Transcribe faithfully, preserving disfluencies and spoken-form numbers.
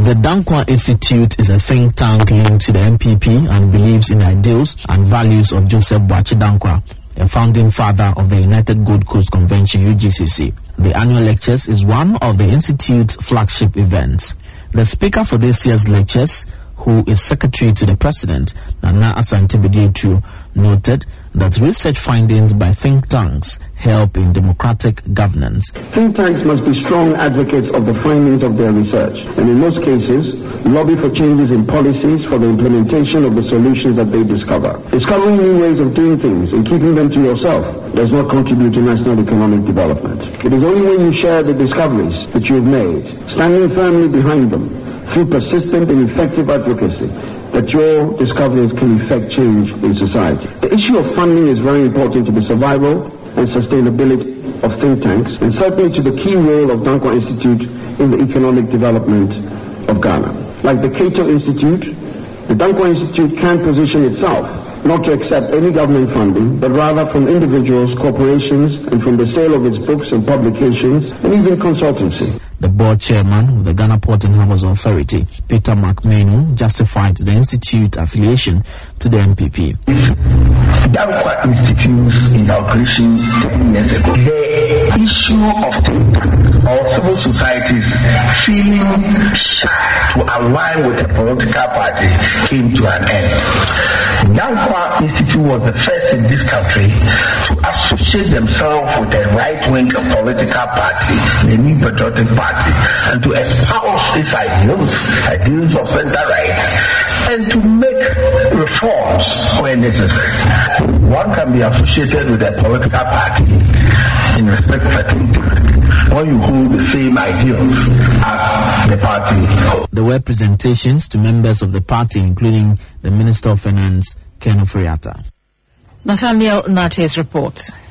The Dankwa Institute is a think tank linked to the N P P and believes in the ideals and values of Joseph Boachi Dankwa, a founding father of the United Gold Coast Convention U G C C. The annual lectures is one of the Institute's flagship events. The speaker for this year's lectures, who is secretary to the president, Nana Asante Bediatu, noted that research findings by think tanks help in democratic governance. Think tanks must be strong advocates of the findings of their research, and in most cases, lobby for changes in policies for the implementation of the solutions that they discover. Discovering new ways of doing things and keeping them to yourself does not contribute to national economic development. It is only when you share the discoveries that you have made, standing firmly behind them, through persistent and effective advocacy, that your discoveries can effect change in society. The issue of funding is very important to the survival and sustainability of think tanks, and certainly to the key role of Dankwa Institute in the economic development of Ghana. Like the Cato Institute, the Dankwa Institute can position itself not to accept any government funding, but rather from individuals, corporations, and from the sale of its books and publications, and even consultancy. The board chairman of the Ghana Port and Harbours Authority, Peter McMahon, justified the institute affiliation to the N P P. Dankwa Institute's inauguration ten years ago, the issue of think tanks or civil societies feeling shy to align with a political party came to an end. Dankwa Institute was the first in this country to associate themselves with a right-wing political party, the New Patriotic Party, and to espouse its ideals, ideals of center right, and to make reforms where necessary. One can be associated with a political party in respect of a think tank when you hold the same ideals as the party. There were presentations to members of the party, including the Minister of Finance, Ken Ofori-Atta. Nathaniel Nate's report.